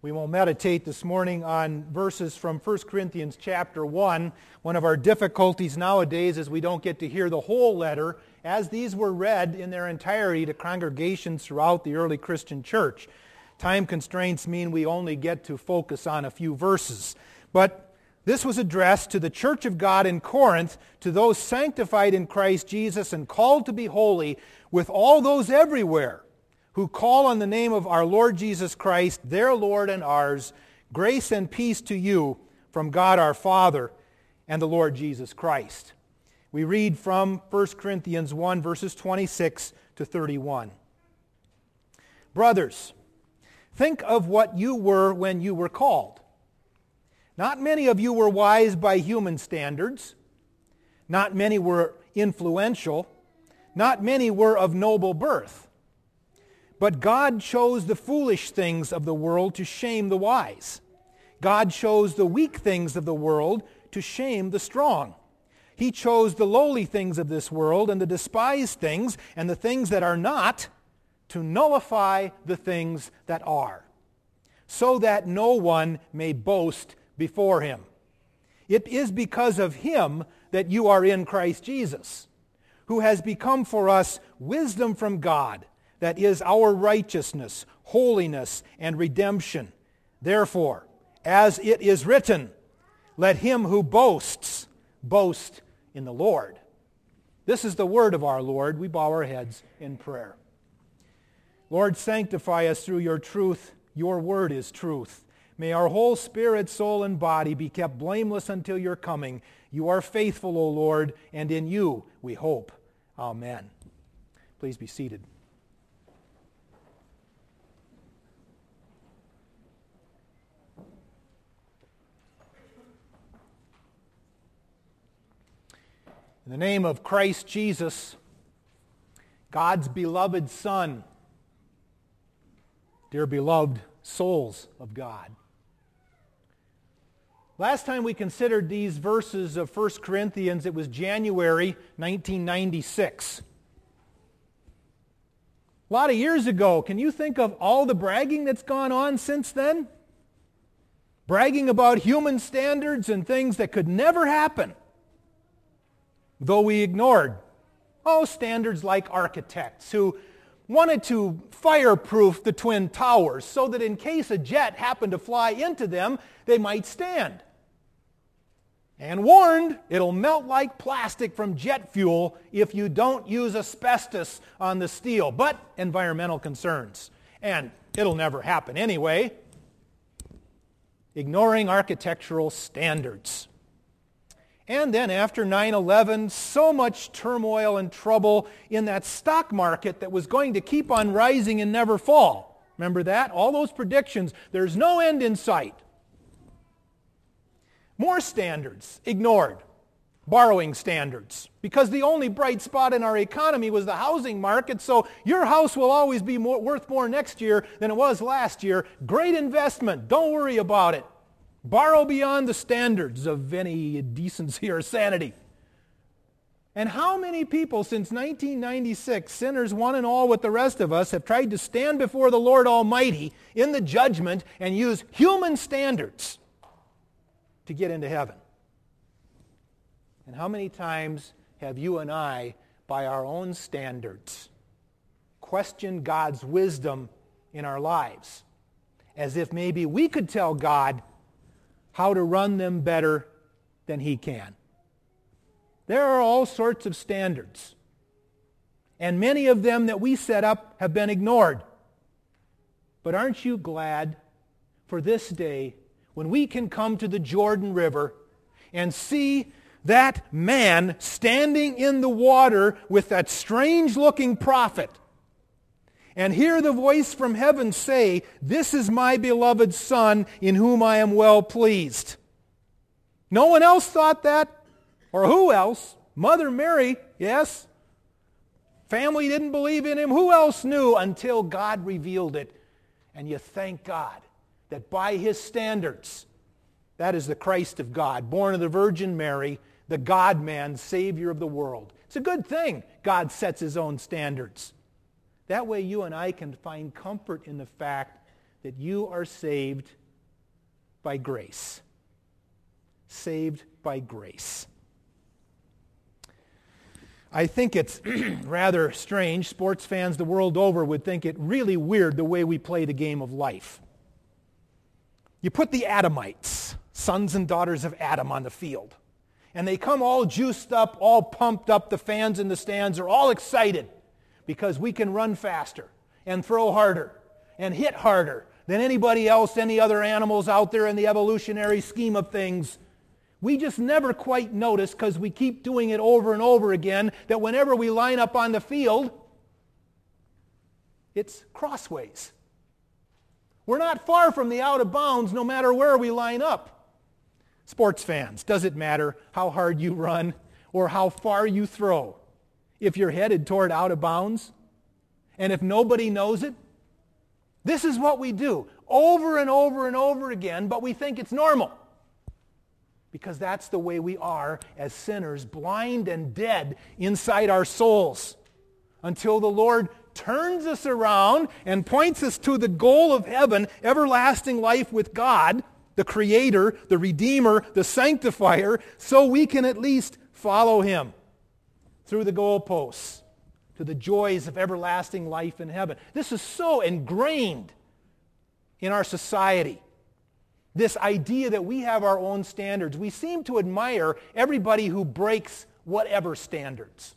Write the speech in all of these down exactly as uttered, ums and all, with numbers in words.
We will meditate this morning on verses from First Corinthians chapter one. One of our difficulties nowadays is we don't get to hear the whole letter as these were read in their entirety to congregations throughout the early Christian church. Time constraints mean we only get to focus on a few verses. But this was addressed to the church of God in Corinth, to those sanctified in Christ Jesus and called to be holy, with all those everywhere who call on the name of our Lord Jesus Christ, their Lord and ours. Grace and peace to you from God our Father and the Lord Jesus Christ. We read from First Corinthians one, verses twenty-six to thirty-one. Brothers, think of what you were when you were called. Not many of you were wise by human standards. Not many were influential. Not many were of noble birth. But God chose the foolish things of the world to shame the wise. God chose the weak things of the world to shame the strong. He chose the lowly things of this world and the despised things and the things that are not to nullify the things that are, so that no one may boast before him. It is because of him that you are in Christ Jesus, who has become for us wisdom from God, that is our righteousness, holiness, and redemption. Therefore, as it is written, let him who boasts, boast in the Lord. This is the word of our Lord. We bow our heads in prayer. Lord, sanctify us through your truth. Your word is truth. May our whole spirit, soul, and body be kept blameless until your coming. You are faithful, O Lord, and in you we hope. Amen. Please be seated. In the name of Christ Jesus, God's beloved Son, dear beloved souls of God. Last time we considered these verses of First Corinthians, it was January nineteen ninety-six. A lot of years ago. Can you think of all the bragging that's gone on since then? Bragging about human standards and things that could never happen, though we ignored, oh, standards like architects who wanted to fireproof the Twin Towers so that in case a jet happened to fly into them, they might stand. And warned, it'll melt like plastic from jet fuel if you don't use asbestos on the steel, but environmental concerns. And it'll never happen anyway. Ignoring architectural standards. And then after nine eleven, so much turmoil and trouble in that stock market that was going to keep on rising and never fall. Remember that? All those predictions. There's no end in sight. More standards ignored. Borrowing standards. Because the only bright spot in our economy was the housing market, so your house will always be more, worth more next year than it was last year. Great investment. Don't worry about it. Borrow beyond the standards of any decency or sanity. And how many people since nineteen ninety-six, sinners one and all with the rest of us, have tried to stand before the Lord Almighty in the judgment and use human standards to get into heaven? And how many times have you and I, by our own standards, questioned God's wisdom in our lives, as if maybe we could tell God how to run them better than he can? There are all sorts of standards, and many of them that we set up have been ignored. But aren't you glad for this day when we can come to the Jordan River and see that man standing in the water with that strange-looking prophet and hear the voice from heaven say, "This is my beloved Son in whom I am well pleased"? No one else thought that? Or who else? Mother Mary, yes. Family didn't believe in him. Who else knew until God revealed it? And you thank God that by his standards, that is the Christ of God, born of the Virgin Mary, the God-man, Savior of the world. It's a good thing God sets his own standards. That way you and I can find comfort in the fact that you are saved by grace. Saved by grace. I think it's rather strange. Sports fans the world over would think it really weird the way we play the game of life. You put the Adamites, sons and daughters of Adam, on the field. And they come all juiced up, all pumped up. The fans in the stands are all excited because we can run faster and throw harder and hit harder than anybody else, any other animals out there in the evolutionary scheme of things. We just never quite notice, because we keep doing it over and over again, that whenever we line up on the field, it's crossways. We're not far from the out of bounds no matter where we line up. Sports fans, does it matter how hard you run or how far you throw if you're headed toward out of bounds? And if nobody knows it? This is what we do over and over and over again, but we think it's normal. Because that's the way we are as sinners, blind and dead inside our souls, until the Lord turns us around and points us to the goal of heaven, everlasting life with God, the Creator, the Redeemer, the Sanctifier, so we can at least follow Him through the goalposts to the joys of everlasting life in heaven. This is so ingrained in our society. This idea that we have our own standards. We seem to admire everybody who breaks whatever standards.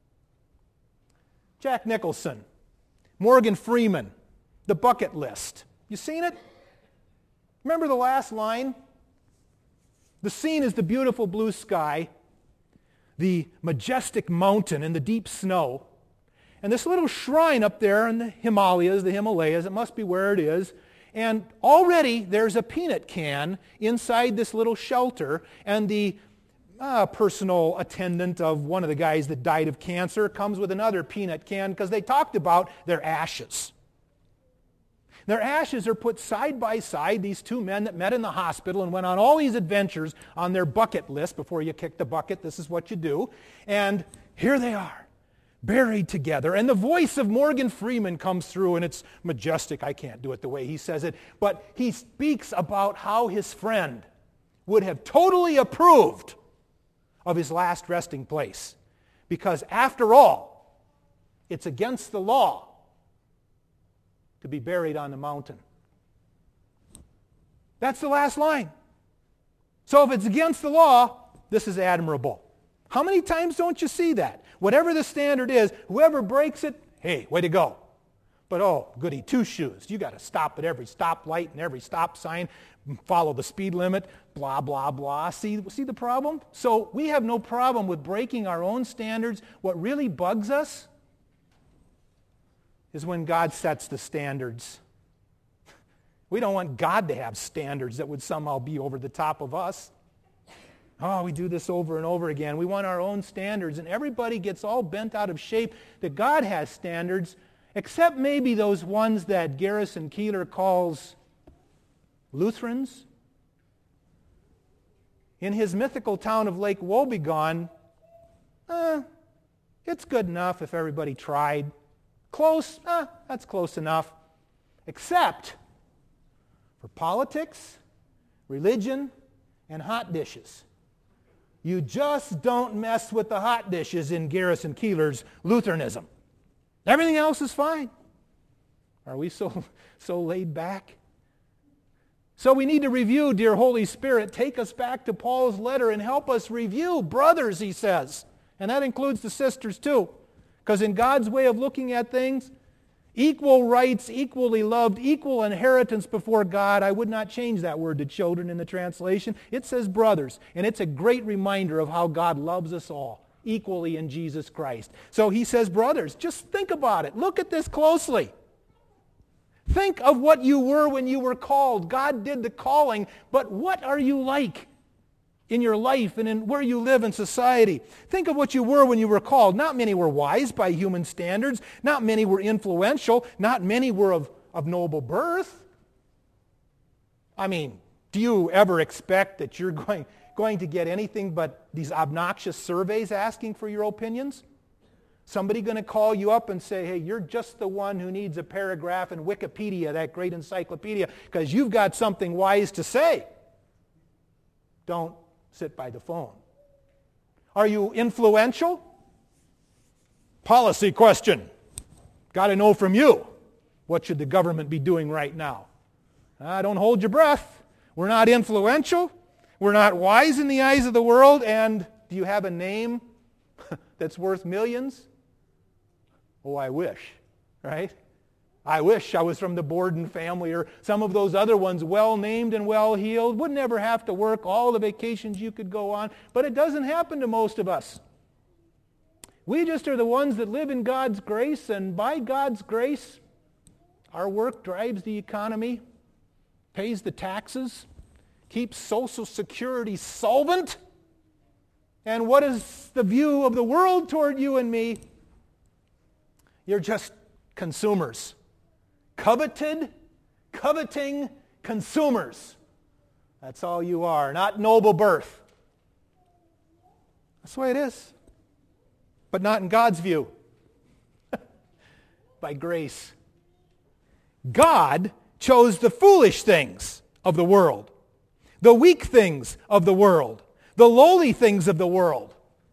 Jack Nicholson, Morgan Freeman, The Bucket List. You seen it? Remember the last line? The scene is the beautiful blue sky, the majestic mountain in the deep snow, and this little shrine up there in the Himalayas, the Himalayas, it must be where it is. And already there's a peanut can inside this little shelter, and the uh, personal attendant of one of the guys that died of cancer comes with another peanut can, because they talked about their ashes. Their ashes are put side by side, these two men that met in the hospital and went on all these adventures on their bucket list. Before you kick the bucket, this is what you do. And here they are, buried together. And the voice of Morgan Freeman comes through, and it's majestic. I can't do it the way he says it. But he speaks about how his friend would have totally approved of his last resting place. Because after all, it's against the law to be buried on the mountain. That's the last line. So if it's against the law, this is admirable. How many times don't you see that? Whatever the standard is, whoever breaks it, hey, way to go. But oh, goody two-shoes. You got to stop at every stoplight and every stop sign, follow the speed limit, blah, blah, blah. See, see the problem? So we have no problem with breaking our own standards. What really bugs us is when God sets the standards. We don't want God to have standards that would somehow be over the top of us. Oh, we do this over and over again. We want our own standards, and everybody gets all bent out of shape that God has standards, except maybe those ones that Garrison Keillor calls Lutherans. In his mythical town of Lake Wobegon, eh, it's good enough if everybody tried. Close, eh, that's close enough. Except for politics, religion, and hot dishes. You just don't mess with the hot dishes in Garrison Keillor's Lutheranism. Everything else is fine. Are we so, so laid back? So we need to review, dear Holy Spirit. Take us back to Paul's letter and help us review. Brothers, he says. And that includes the sisters too. Because in God's way of looking at things, equal rights, equally loved, equal inheritance before God. I would not change that word to children in the translation. It says brothers. And it's a great reminder of how God loves us all equally in Jesus Christ. So he says, brothers, just think about it. Look at this closely. Think of what you were when you were called. God did the calling, but what are you like in your life and in where you live in society? Think of what you were when you were called. Not many were wise by human standards. Not many were influential. Not many were of, of noble birth. I mean, do you ever expect that you're going, going to get anything but these obnoxious surveys asking for your opinions? Somebody going to call you up and say, hey, you're just the one who needs a paragraph in Wikipedia, that great encyclopedia, because you've got something wise to say. Don't sit by the phone. Are you influential? Policy question. Got to know from you. What should the government be doing right now? Uh, don't hold your breath. We're not influential. We're not wise in the eyes of the world. And do you have a name that's worth millions? Oh, I wish, right? I wish I was from the Borden family or some of those other ones, well-named and well-heeled. Would never have to work, all the vacations you could go on. But it doesn't happen to most of us. We just are the ones that live in God's grace, and by God's grace, our work drives the economy, pays the taxes, keeps Social Security solvent. And what is the view of the world toward you and me? You're just consumers. Coveted, coveting consumers. That's all you are, not noble birth. That's the way it is. But not in God's view. By grace. God chose the foolish things of the world, the weak things of the world, the lowly things of the world.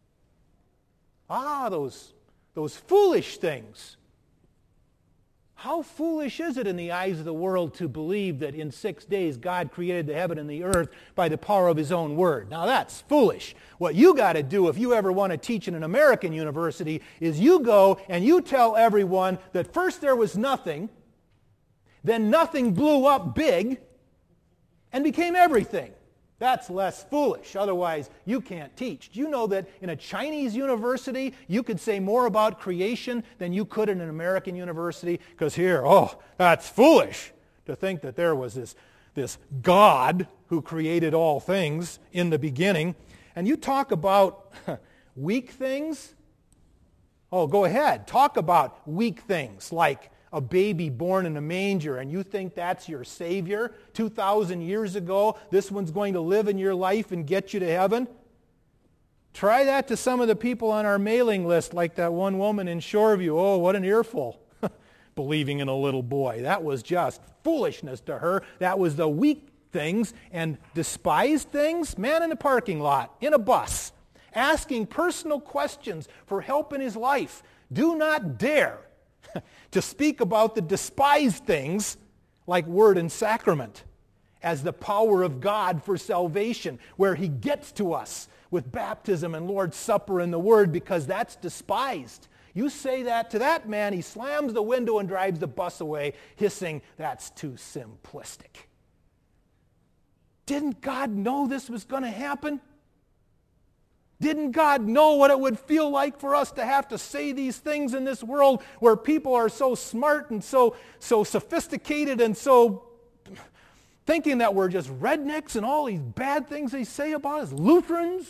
Ah, those, those foolish things. How foolish is it in the eyes of the world to believe that in six days God created the heaven and the earth by the power of his own word? Now that's foolish. What you got to do if you ever want to teach in an American university is you go and you tell everyone that first there was nothing, then nothing blew up big and became everything. That's less foolish. Otherwise, you can't teach. Do you know that in a Chinese university, you could say more about creation than you could in an American university? Because here, oh, that's foolish to think that there was this, this God who created all things in the beginning. And you talk about weak things. Oh, go ahead. Talk about weak things like a baby born in a manger, and you think that's your Savior two thousand years ago. This one's going to live in your life and get you to heaven. Try that to some of the people on our mailing list, like that one woman in Shoreview. Oh, what an earful. Believing in a little boy. That was just foolishness to her. That was the weak things and despised things. Man in a parking lot, in a bus, asking personal questions for help in his life. Do not dare to speak about the despised things like word and sacrament as the power of God for salvation, where he gets to us with baptism and Lord's Supper and the word, because that's despised. You say that to that man, he slams the window and drives the bus away, hissing, that's too simplistic. Didn't God know this was going to happen? Didn't God know what it would feel like for us to have to say these things in this world where people are so smart and so, so sophisticated and so thinking that we're just rednecks and all these bad things they say about us, Lutherans?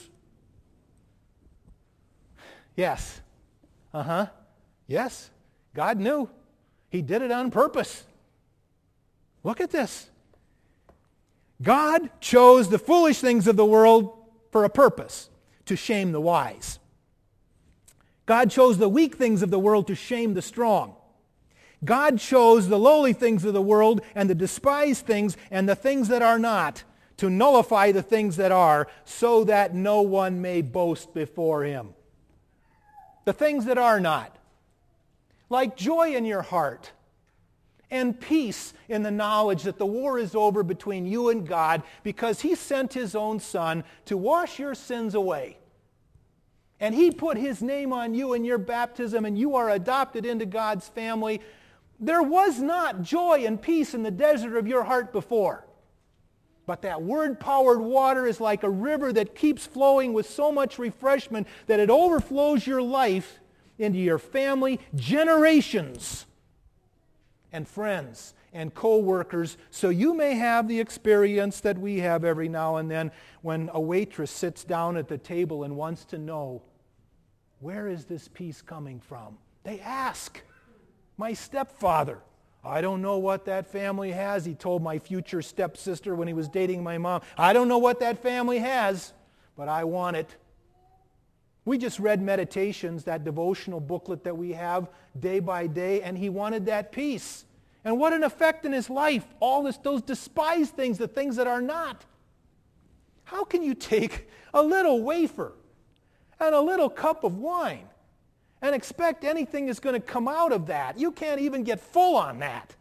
Yes. Uh-huh. Yes. God knew. He did it on purpose. Look at this. God chose the foolish things of the world for a purpose. To shame the wise. God chose the weak things of the world to shame the strong. God chose the lowly things of the world and the despised things and the things that are not to nullify the things that are, so that no one may boast before him. The things that are not. Like joy in your heart and peace in the knowledge that the war is over between you and God because he sent his own Son to wash your sins away. And he put his name on you in your baptism, and you are adopted into God's family. There was not joy and peace in the desert of your heart before. But that word-powered water is like a river that keeps flowing with so much refreshment that it overflows your life into your family, generations, and friends and co-workers, so you may have the experience that we have every now and then when a waitress sits down at the table and wants to know, where is this peace coming from? They ask. My stepfather, I don't know what that family has. He told my future stepsister when he was dating my mom, I don't know what that family has, but I want it. We just read Meditations, that devotional booklet that we have day by day, and he wanted that peace. And what an effect in his life, all this, those despised things, the things that are not. How can you take a little wafer and a little cup of wine and expect anything is going to come out of that? You can't even get full on that.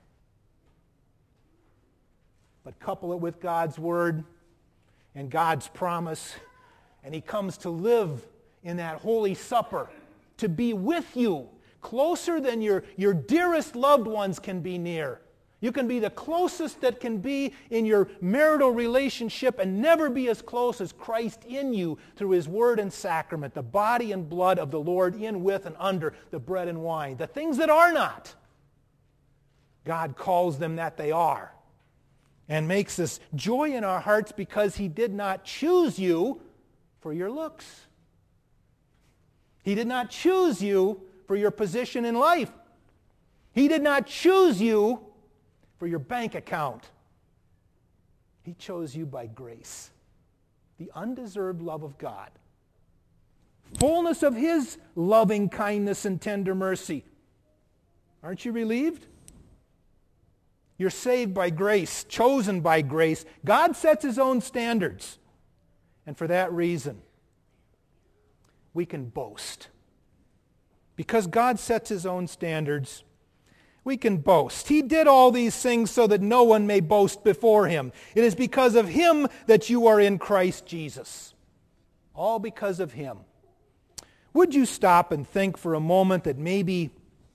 But couple it with God's word and God's promise, and he comes to live in that holy supper, to be with you, closer than your, your dearest loved ones can be near. You can be the closest that can be in your marital relationship and never be as close as Christ in you through his word and sacrament, the body and blood of the Lord in, with, and under the bread and wine. The things that are not, God calls them that they are, and makes this joy in our hearts because he did not choose you for your looks. He did not choose you for your position in life. He did not choose you for your bank account. He chose you by grace, the undeserved love of God, fullness of his loving kindness and tender mercy. Aren't you relieved? You're saved by grace, chosen by grace. God sets his own standards. And for that reason, we can boast. Because God sets his own standards, we can boast. He did all these things so that no one may boast before him. It is because of him that you are in Christ Jesus. All because of him. Would you stop and think for a moment that maybe,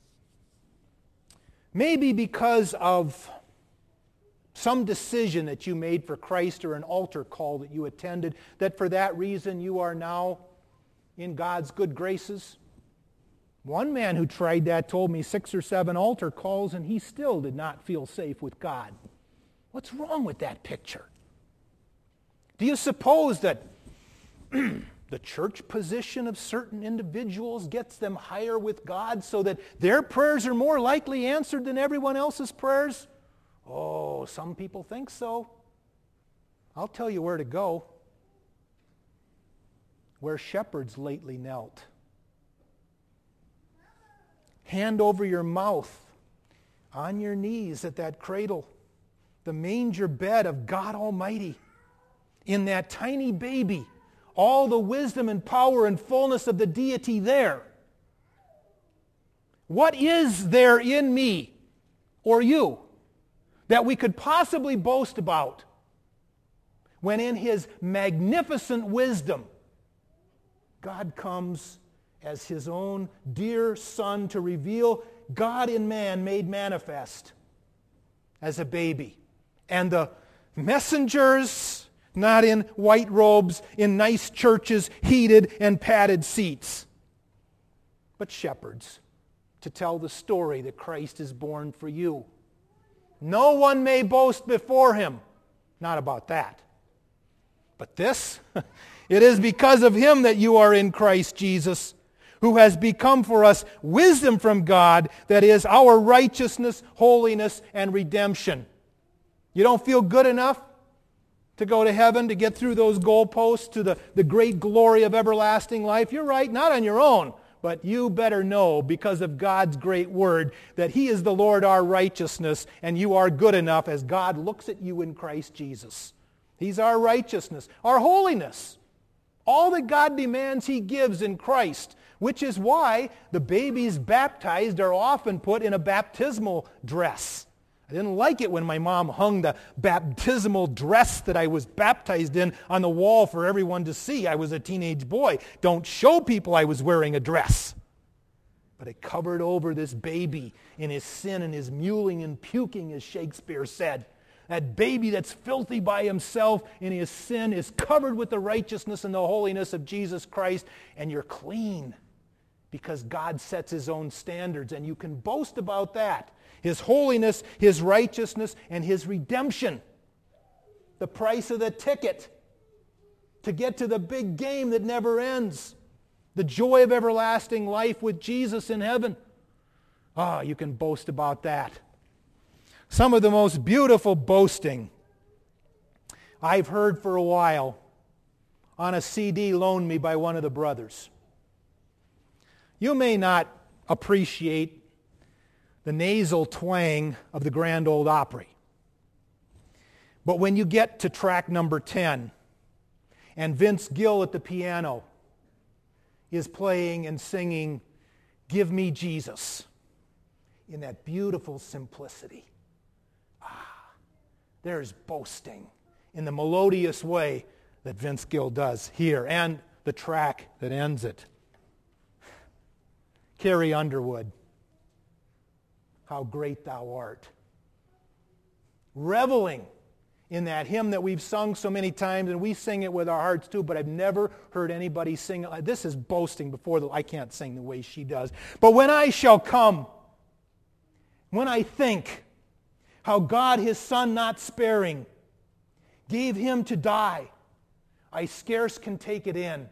maybe because of some decision that you made for Christ or an altar call that you attended, that for that reason you are now in God's good graces? One man who tried that told me six or seven altar calls and he still did not feel safe with God. What's wrong with that picture? Do you suppose that the church position of certain individuals gets them higher with God so that their prayers are more likely answered than everyone else's prayers? Oh, some people think so. I'll tell you where to go. Where shepherds lately knelt. Hand over your mouth, on your knees at that cradle, the manger bed of God Almighty. In that tiny baby, all the wisdom and power and fullness of the deity there. What is there in me or you that we could possibly boast about when in his magnificent wisdom God comes as his own dear Son to reveal God in man made manifest as a baby. And the messengers, not in white robes, in nice churches, heated and padded seats, but shepherds to tell the story that Christ is born for you. No one may boast before him. Not about that. But this, it is because of him that you are in Christ Jesus, who has become for us wisdom from God, that is our righteousness, holiness, and redemption. You don't feel good enough to go to heaven, to get through those goalposts to the, the great glory of everlasting life? You're right, not on your own. But you better know, because of God's great word, that he is the Lord our righteousness, and you are good enough as God looks at you in Christ Jesus. He's our righteousness, our holiness. All that God demands he gives in Christ, which is why the babies baptized are often put in a baptismal dress. I didn't like it when my mom hung the baptismal dress that I was baptized in on the wall for everyone to see. I was a teenage boy. Don't show people I was wearing a dress. But it covered over this baby in his sin and his mewling and puking, as Shakespeare said. That baby that's filthy by himself in his sin is covered with the righteousness and the holiness of Jesus Christ, and you're clean because God sets his own standards, and you can boast about that. His holiness, his righteousness, and his redemption. The price of the ticket to get to the big game that never ends. The joy of everlasting life with Jesus in heaven. Ah, oh, you can boast about that. Some of the most beautiful boasting I've heard for a while on a C D loaned me by one of the brothers. You may not appreciate the nasal twang of the Grand Ole Opry, but when you get to track number ten, and Vince Gill at the piano is playing and singing, "Give Me Jesus," in that beautiful simplicity. Ah, there's boasting in the melodious way that Vince Gill does here, and the track that ends it. Carrie Underwood, "How Great Thou Art." Reveling in that hymn that we've sung so many times, and we sing it with our hearts too, but I've never heard anybody sing it. This is boasting before the, I can't sing the way she does. But when I shall come, when I think how God his Son not sparing gave him to die, I scarce can take it in.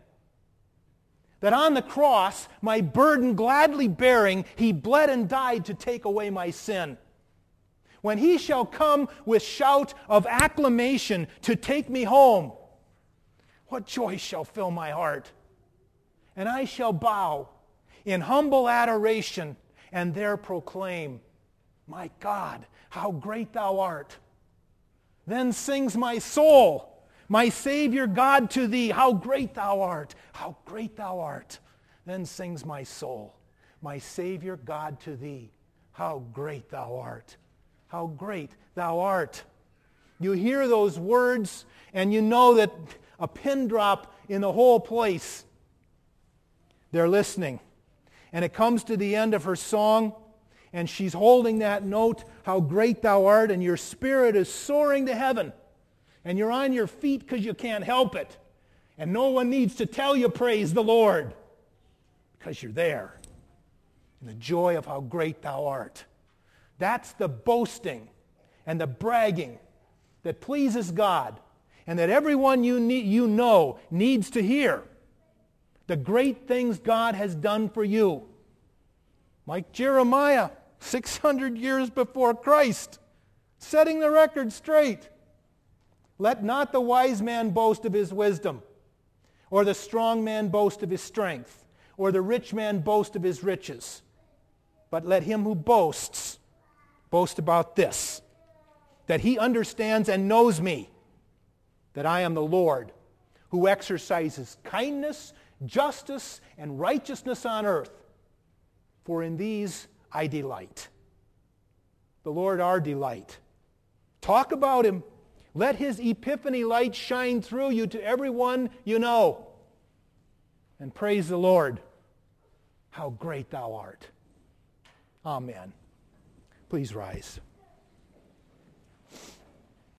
That on the cross, my burden gladly bearing, he bled and died to take away my sin. When he shall come with shout of acclamation to take me home, what joy shall fill my heart? And I shall bow in humble adoration and there proclaim, "My God, how great thou art." Then sings my soul, "My Savior God to thee, how great thou art, how great thou art." Then sings my soul, "My Savior God to thee, how great thou art. How great thou art." You hear those words and you know that a pin drop in the whole place. They're listening. And it comes to the end of her song and she's holding that note, "How great thou art," and your spirit is soaring to heaven. And you're on your feet because you can't help it. And no one needs to tell you praise the Lord because you're there in the joy of how great thou art. That's the boasting and the bragging that pleases God and that everyone you, need, you know needs to hear. The great things God has done for you. Like Jeremiah, six hundred years before Christ, setting the record straight. "Let not the wise man boast of his wisdom, or the strong man boast of his strength, or the rich man boast of his riches. But let him who boasts boast about this, that he understands and knows me, that I am the Lord, who exercises kindness, justice, and righteousness on earth. For in these I delight." The Lord our delight. Talk about him. Let his epiphany light shine through you to everyone you know. And praise the Lord. How great thou art. Amen. Please rise.